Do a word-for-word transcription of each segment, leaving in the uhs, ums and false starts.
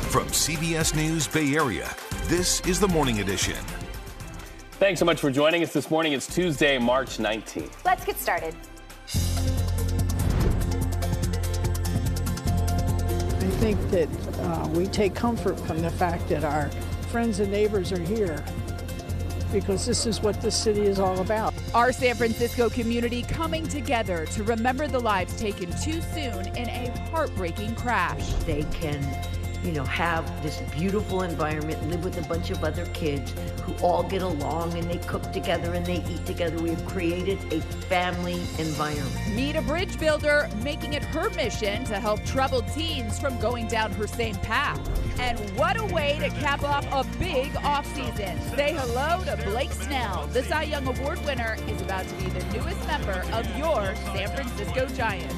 From C B S News Bay Area, this is the Morning Edition. Thanks so much for joining us this morning. It's Tuesday, March nineteenth. Let's get started. I think that uh, we take comfort from the fact that our friends and neighbors are here, because this is what this city is all about. Our San Francisco community coming together to remember the lives taken too soon in a heartbreaking crash. They can, you know, have this beautiful environment, live with a bunch of other kids who all get along and they cook together and they eat together. We have created a family environment. Meet a bridge builder making it her mission to help troubled teens from going down her same path. And what a way to cap off a big offseason. Say hello to Blake Snell. The Cy Young Award winner is about to be the newest member of your San Francisco Giants.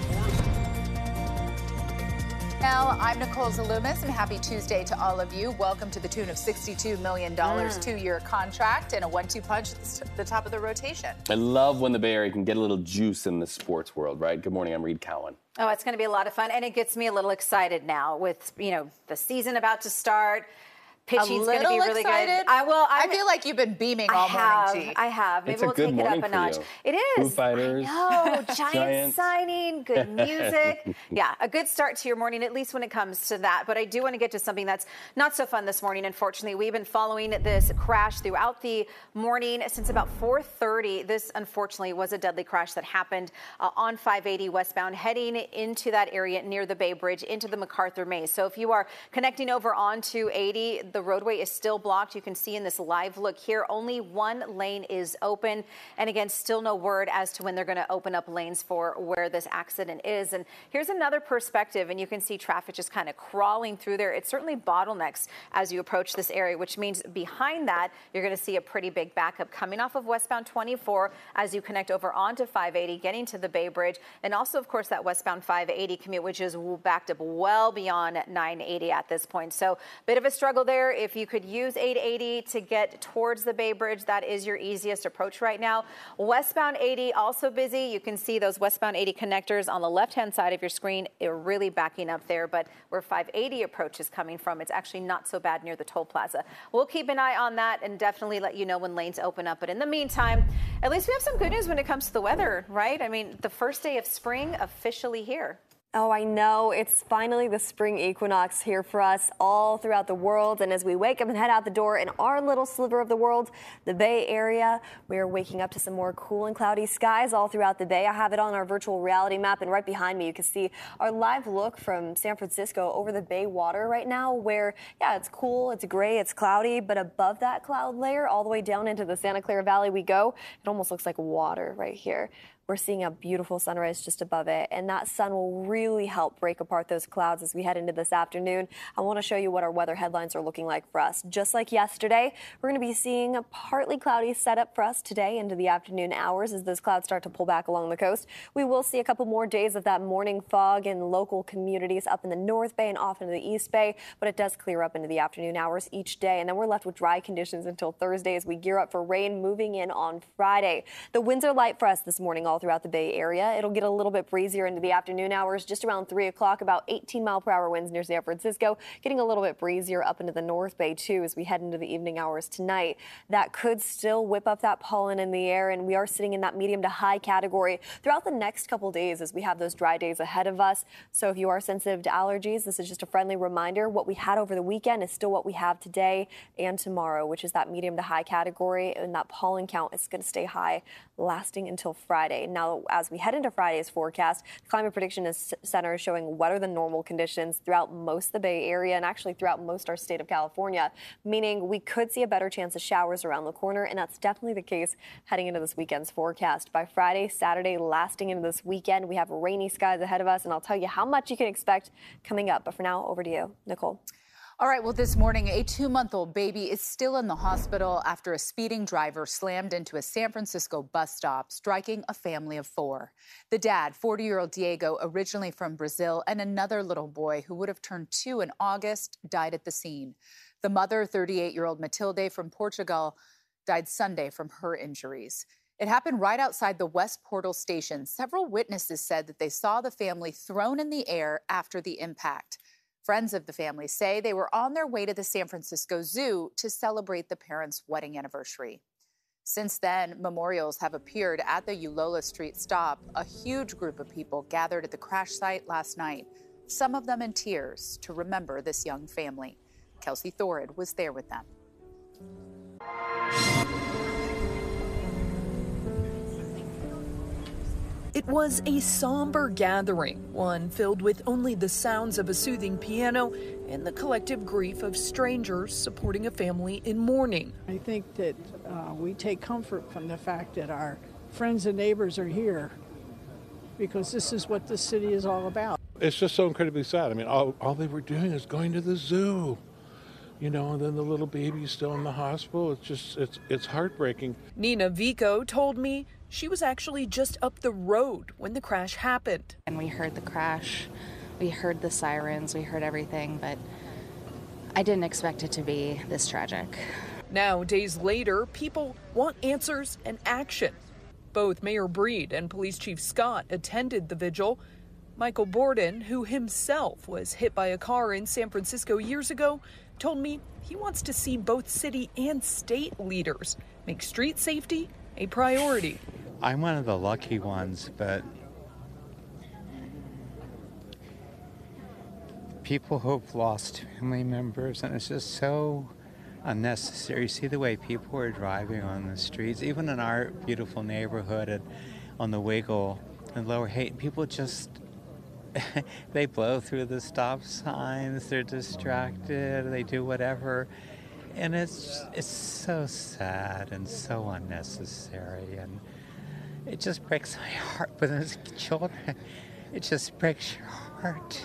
Well, I'm Nicole Zalumis, and happy Tuesday to all of you. Welcome to the tune of sixty-two million dollars mm. two-year contract and a one two punch at the top of the rotation. I love when the Bay Area can get a little juice in the sports world, right? Good morning, I'm Reed Cowan. Oh, it's going to be a lot of fun, and it gets me a little excited now with, you know, the season about to start. Pitching's going to be really excited. Good. I will. I'm, I feel like you've been beaming all I have, morning, G. I have. Maybe it's we'll a good take it up a notch. You. It is. Foo Fighters. No, Giants, Giants signing, good music. Yeah, a good start to your morning, at least when it comes to that. But I do want to get to something that's not so fun this morning. Unfortunately, we've been following this crash throughout the morning since about four thirty. This, unfortunately, was a deadly crash that happened uh, on five eighty westbound, heading into that area near the Bay Bridge into the MacArthur Maze. So if you are connecting over onto eighty, the roadway is still blocked. You can see in this live look here, only one lane is open. And again, still no word as to when they're going to open up lanes for where this accident is. And here's another perspective, and you can see traffic just kind of crawling through there. It certainly bottlenecks as you approach this area, which means behind that, you're going to see a pretty big backup coming off of westbound twenty-four as you connect over onto five eighty, getting to the Bay Bridge. And also, of course, that westbound five eighty commute, which is backed up well beyond nine eighty at this point. So bit of a struggle there. If you could use eight eighty to get towards the Bay Bridge, that is your easiest approach right now. Westbound eighty also busy. You can see those westbound eighty connectors on the left-hand side of your screen. They're really backing up there, but where five eighty approach is coming from, it's actually not so bad near the toll plaza. We'll keep an eye on that and definitely let you know when lanes open up. But in the meantime, at least we have some good news when it comes to the weather, right? I mean, the first day of spring officially here. Oh, I know. It's finally the spring equinox here for us all throughout the world. And as we wake up and head out the door in our little sliver of the world, the Bay Area, we are waking up to some more cool and cloudy skies all throughout the Bay. I have it on our virtual reality map, and right behind me you can see our live look from San Francisco over the Bay water right now, where, yeah, it's cool, it's gray, it's cloudy, but above that cloud layer, all the way down into the Santa Clara Valley we go. It almost looks like water right here. We're seeing a beautiful sunrise just above it, and that sun will really help break apart those clouds as we head into this afternoon. I want to show you what our weather headlines are looking like for us. Just like yesterday, we're going to be seeing a partly cloudy setup for us today into the afternoon hours as those clouds start to pull back along the coast. We will see a couple more days of that morning fog in local communities up in the North Bay and off into the East Bay, but it does clear up into the afternoon hours each day, and then we're left with dry conditions until Thursday as we gear up for rain moving in on Friday. The winds are light for us this morning all throughout the Bay Area. It'll get a little bit breezier into the afternoon hours, just around three o'clock, about eighteen mile per hour winds near San Francisco, getting a little bit breezier up into the North Bay too as we head into the evening hours tonight. That could still whip up that pollen in the air, and we are sitting in that medium to high category throughout the next couple days as we have those dry days ahead of us. So if you are sensitive to allergies, this is just a friendly reminder. What we had over the weekend is still what we have today and tomorrow, which is that medium to high category, and that pollen count is going to stay high lasting until Friday. Now, as we head into Friday's forecast, the Climate Prediction Center is showing wetter than normal conditions throughout most of the Bay Area and actually throughout most our state of California, meaning we could see a better chance of showers around the corner, and that's definitely the case heading into this weekend's forecast. By Friday, Saturday, lasting into this weekend, we have rainy skies ahead of us, and I'll tell you how much you can expect coming up. But for now, over to you, Nicole. All right, well, this morning, a two-month-old baby is still in the hospital after a speeding driver slammed into a San Francisco bus stop, striking a family of four. The dad, forty-year-old Diego, originally from Brazil, and another little boy who would have turned two in August, died at the scene. The mother, thirty-eight-year-old Matilde from Portugal, died Sunday from her injuries. It happened right outside the West Portal station. Several witnesses said that they saw the family thrown in the air after the impact. Friends of the family say they were on their way to the San Francisco Zoo to celebrate the parents' wedding anniversary. Since then, memorials have appeared at the Eulala Street stop. A huge group of people gathered at the crash site last night, some of them in tears, to remember this young family. Kelsey Thorid was there with them. It was a somber gathering, one filled with only the sounds of a soothing piano and the collective grief of strangers supporting a family in mourning. I think that uh, we take comfort from the fact that our friends and neighbors are here, because this is what this city is all about. It's just so incredibly sad. I mean, all, all they were doing is going to the zoo, you know, and then the little baby's still in the hospital. It's just, it's, it's heartbreaking. Nina Vico told me she was actually just up the road when the crash happened. And we heard the crash, we heard the sirens, we heard everything, but I didn't expect it to be this tragic. Now, days later, people want answers and action. Both Mayor Breed and Police Chief Scott attended the vigil. Michael Borden, who himself was hit by a car in San Francisco years ago, told me he wants to see both city and state leaders make street safety a priority. I'm one of the lucky ones, but people who've lost family members, and it's just so unnecessary. You see the way people are driving on the streets, even in our beautiful neighborhood and on the Wiggle and Lower Haight, people just they blow through the stop signs, they're distracted, they do whatever. And it's it's so sad and so unnecessary, and it just breaks my heart. But as children, it just breaks your heart.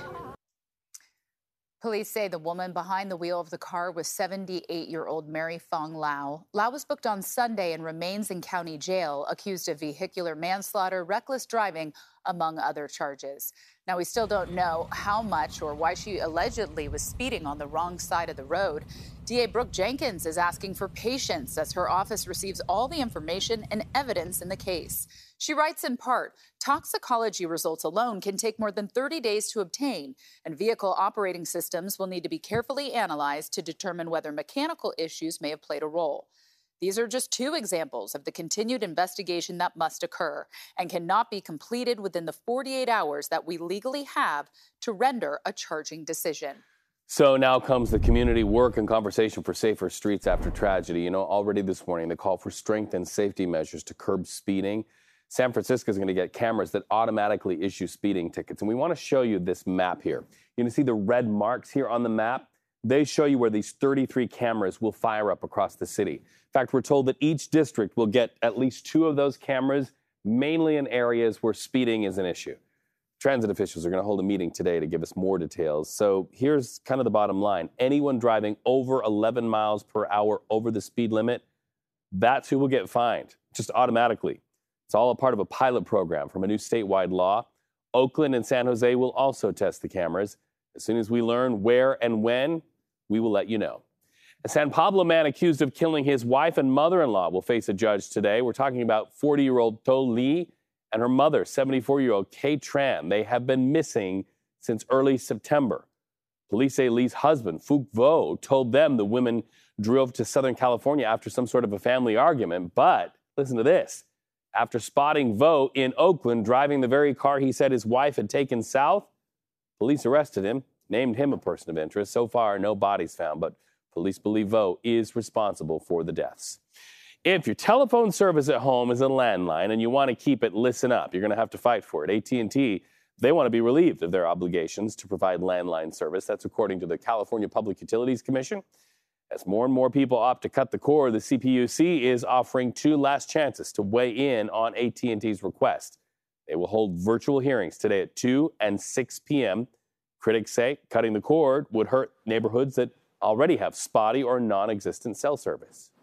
Police say the woman behind the wheel of the car was seventy-eight-year-old Mary Fong Lau. Lau was booked on Sunday and remains in county jail, accused of vehicular manslaughter, reckless driving, among other charges. Now, we still don't know how much or why she allegedly was speeding on the wrong side of the road. D A Brooke Jenkins is asking for patience as her office receives all the information and evidence in the case. She writes in part, toxicology results alone can take more than thirty days to obtain, and vehicle operating systems will need to be carefully analyzed to determine whether mechanical issues may have played a role. These are just two examples of the continued investigation that must occur and cannot be completed within the forty-eight hours that we legally have to render a charging decision. So now comes the community work and conversation for safer streets after tragedy. You know, already this morning, the call for strengthened safety measures to curb speeding. San Francisco is going to get cameras that automatically issue speeding tickets. And we want to show you this map here. You can see the red marks here on the map. They show you where these thirty-three cameras will fire up across the city. In fact, we're told that each district will get at least two of those cameras, mainly in areas where speeding is an issue. Transit officials are going to hold a meeting today to give us more details. So here's kind of the bottom line. Anyone driving over eleven miles per hour over the speed limit, that's who will get fined, just automatically. It's all a part of a pilot program from a new statewide law. Oakland and San Jose will also test the cameras. As soon as we learn where and when, we will let you know. A San Pablo man accused of killing his wife and mother-in-law will face a judge today. We're talking about forty-year-old To Lee and her mother, seventy-four-year-old Kay Tran. They have been missing since early September. Police say Lee's husband, Phuc Vo, told them the women drove to Southern California after some sort of a family argument. But listen to this. After spotting Vo in Oakland driving the very car he said his wife had taken south, police arrested him, named him a person of interest. So far, no bodies found, but police believe Vo is responsible for the deaths. If your telephone service at home is a landline and you want to keep it, listen up. You're going to have to fight for it. A T and T, they want to be relieved of their obligations to provide landline service. That's according to the California Public Utilities Commission. As more and more people opt to cut the cord, the C P U C is offering two last chances to weigh in on A T and T's request. They will hold virtual hearings today at two and six p.m. Critics say cutting the cord would hurt neighborhoods that already have spotty or non-existent cell service.